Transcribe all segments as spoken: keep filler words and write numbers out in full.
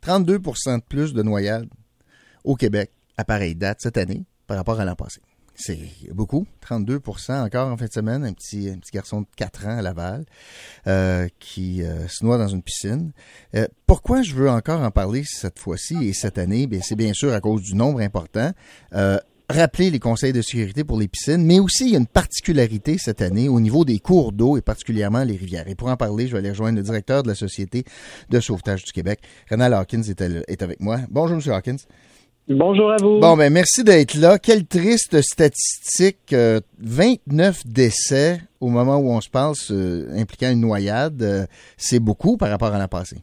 trente-deux pour cent de plus de noyades au Québec à pareille date cette année par rapport à l'an passé. C'est beaucoup, trente-deux pour cent encore en fin de semaine, un petit, un petit garçon de quatre ans à Laval euh, qui euh, se noie dans une piscine. Euh, pourquoi je veux encore en parler cette fois-ci et cette année? Bien, c'est bien sûr à cause du nombre important. Euh, rappeler les conseils de sécurité pour les piscines, mais aussi il y a une particularité cette année au niveau des cours d'eau et particulièrement les rivières. Et pour en parler, je vais aller rejoindre le directeur de la Société de sauvetage du Québec. Renald Hawkins est, est avec moi. Bonjour, M. Hawkins. Bonjour à vous. Bon, ben merci d'être là. Quelle triste statistique. Euh, vingt-neuf décès au moment où on se parle euh, impliquant une noyade. Euh, c'est beaucoup par rapport à l'an passé.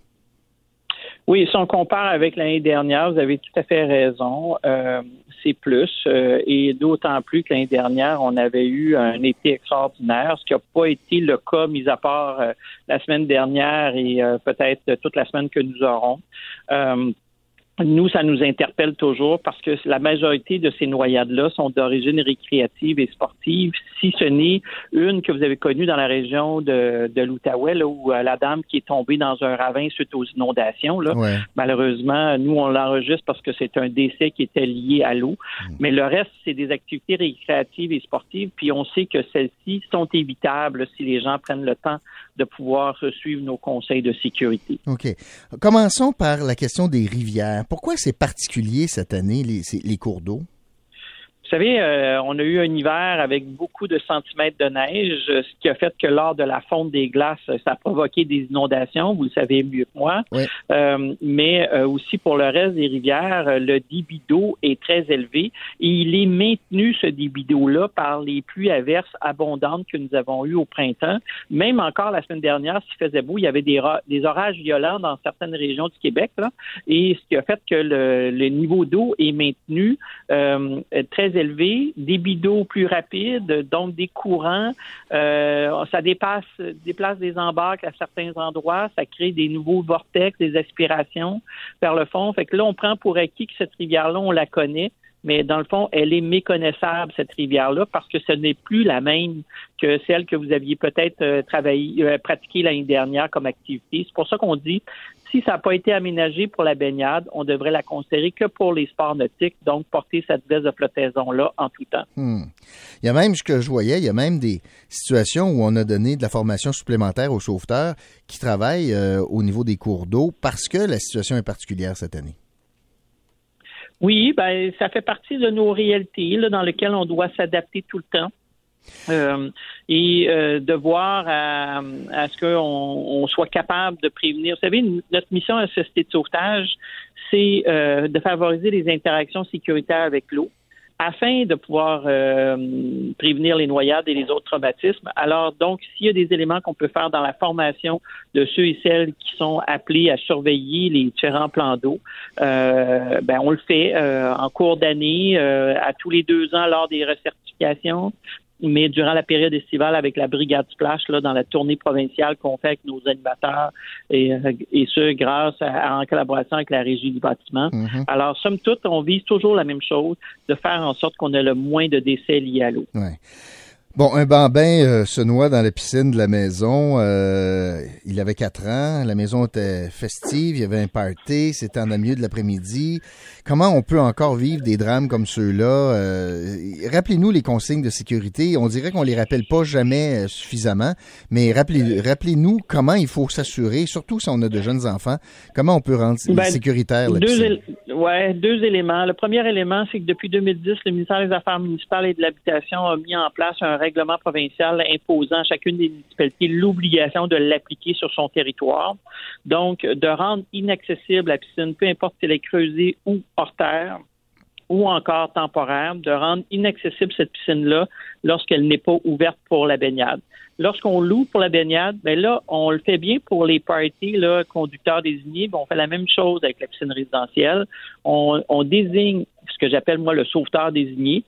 Oui, si on compare avec l'année dernière, vous avez tout à fait raison. Euh, c'est plus. Euh, et d'autant plus que l'année dernière, on avait eu un été extraordinaire, ce qui n'a pas été le cas, mis à part euh, la semaine dernière et euh, peut-être toute la semaine que nous aurons. Euh, Nous, ça nous interpelle toujours parce que la majorité de ces noyades-là sont d'origine récréative et sportive, si ce n'est une que vous avez connue dans la région de, de l'Outaouais, là, où euh, la dame qui est tombée dans un ravin suite aux inondations. Là. Ouais. Malheureusement, nous, on l'enregistre parce que c'est un décès qui était lié à l'eau. Mmh. Mais le reste, c'est des activités récréatives et sportives, puis on sait que celles-ci sont évitables si les gens prennent le temps de pouvoir suivre nos conseils de sécurité. OK. Commençons par la question des rivières. Pourquoi c'est particulier cette année, les, les cours d'eau? Vous savez, euh, on a eu un hiver avec beaucoup de centimètres de neige, ce qui a fait que lors de la fonte des glaces, ça a provoqué des inondations, vous le savez mieux que moi. Oui. Euh, mais euh, aussi pour le reste des rivières, le débit d'eau est très élevé et il est maintenu, ce débit d'eau-là, par les pluies averses abondantes que nous avons eues au printemps. Même encore la semaine dernière, s'il faisait beau, il y avait des, ra- des orages violents dans certaines régions du Québec, là, et ce qui a fait que le, le niveau d'eau est maintenu euh, très élevé. Élevé, débit d'eau plus rapide, donc des courants, euh, ça dépasse, déplace des embarques à certains endroits, ça crée des nouveaux vortex, des aspirations vers le fond. Fait que là, on prend pour acquis que cette rivière-là, on la connaît, mais dans le fond, elle est méconnaissable, cette rivière-là, parce que ce n'est plus la même que celle que vous aviez peut-être euh, travaillé, euh, pratiquée l'année dernière comme activité. C'est pour ça qu'on dit, si ça n'a pas été aménagé pour la baignade, on devrait la considérer que pour les sports nautiques, donc porter cette veste de flottaison-là en tout temps. Hmm. Il y a même, ce que je voyais, il y a même des situations où on a donné de la formation supplémentaire aux sauveteurs qui travaillent euh, au niveau des cours d'eau parce que la situation est particulière cette année. Oui, ben ça fait partie de nos réalités là, dans lesquelles on doit s'adapter tout le temps. Euh, et euh, de voir à, à ce qu'on on soit capable de prévenir. Vous savez, notre mission à la Société de sauvetage, c'est euh, de favoriser les interactions sécuritaires avec l'eau afin de pouvoir euh, prévenir les noyades et les autres traumatismes. Alors, donc, s'il y a des éléments qu'on peut faire dans la formation de ceux et celles qui sont appelés à surveiller les différents plans d'eau, euh, ben on le fait euh, en cours d'année, euh, à tous les deux ans lors des recertifications, mais durant la période estivale avec la Brigade Splash, là, dans la tournée provinciale qu'on fait avec nos animateurs, et, et ce, grâce à, en collaboration avec la Régie du bâtiment. Mm-hmm. Alors, somme toute, on vise toujours la même chose, de faire en sorte qu'on ait le moins de décès liés à l'eau. Ouais. Bon, un bambin euh, se noie dans la piscine de la maison. Euh, il avait quatre ans. La maison était festive. Il y avait un party. C'était en milieu de l'après-midi. Comment on peut encore vivre des drames comme ceux-là? Euh, rappelez-nous les consignes de sécurité. On dirait qu'on les rappelle pas jamais suffisamment, mais rappelez, rappelez-nous comment il faut s'assurer, surtout si on a de jeunes enfants, comment on peut rendre ben, sécuritaire la deux piscine. Éle- ouais, deux éléments. Le premier élément, c'est que depuis deux mille dix, le ministère des Affaires municipales et de l'Habitation a mis en place un règlement provincial imposant à chacune des municipalités l'obligation de l'appliquer sur son territoire. Donc, de rendre inaccessible la piscine, peu importe si elle est creusée ou hors terre, ou encore temporaire, de rendre inaccessible cette piscine-là lorsqu'elle n'est pas ouverte pour la baignade. Lorsqu'on loue pour la baignade, bien là, on le fait bien pour les parties, là, conducteurs désignés, bien, on fait la même chose avec la piscine résidentielle. On, on désigne ce que j'appelle, moi, le sauveteur désigné.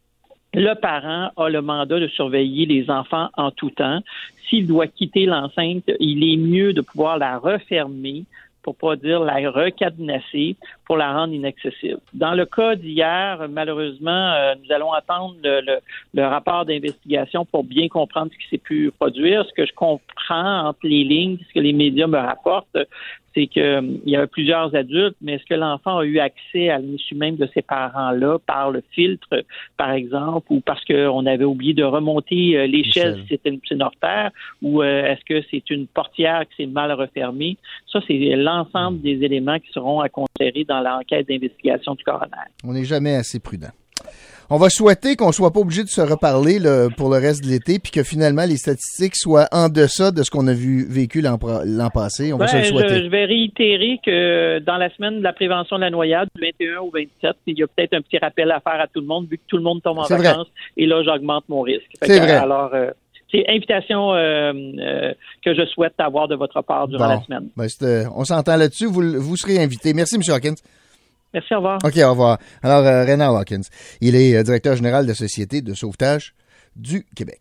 Le parent a le mandat de surveiller les enfants en tout temps. S'il doit quitter l'enceinte, il est mieux de pouvoir la refermer, pour pas dire la recadenasser, pour la rendre inaccessible. Dans le cas d'hier, malheureusement, euh, nous allons attendre le, le, le rapport d'investigation pour bien comprendre ce qui s'est pu produire. Ce que je comprends entre les lignes, ce que les médias me rapportent, c'est qu'il y avait plusieurs adultes, mais est-ce que l'enfant a eu accès à l'issue même de ses parents-là par le filtre, par exemple, ou parce qu'on avait oublié de remonter l'échelle si c'était une artère, ou euh, est-ce que c'est une portière qui s'est mal refermée? Ça, c'est l'ensemble des éléments qui seront à considérer dans l'enquête d'investigation du coroner. On n'est jamais assez prudent. On va souhaiter qu'on soit pas obligé de se reparler là, pour le reste de l'été, puis que finalement les statistiques soient en deçà de ce qu'on a vu vécu l'an, l'an passé. On va ben, se le souhaiter. Je, je vais réitérer que dans la semaine de la prévention de la noyade, du vingt et un au vingt-sept, il y a peut-être un petit rappel à faire à tout le monde, vu que tout le monde tombe en C'est vacances, vrai. Et là, j'augmente mon risque. Fait C'est que, vrai. Alors, euh, c'est invitation euh, euh, que je souhaite avoir de votre part durant bon. la semaine. Ben, c'est, on s'entend là-dessus. Vous, vous serez invité. Merci, M. Hawkins. Merci, au revoir. OK, au revoir. Alors, euh, Reynald Hawkins, il est euh, directeur général de la Société de sauvetage du Québec.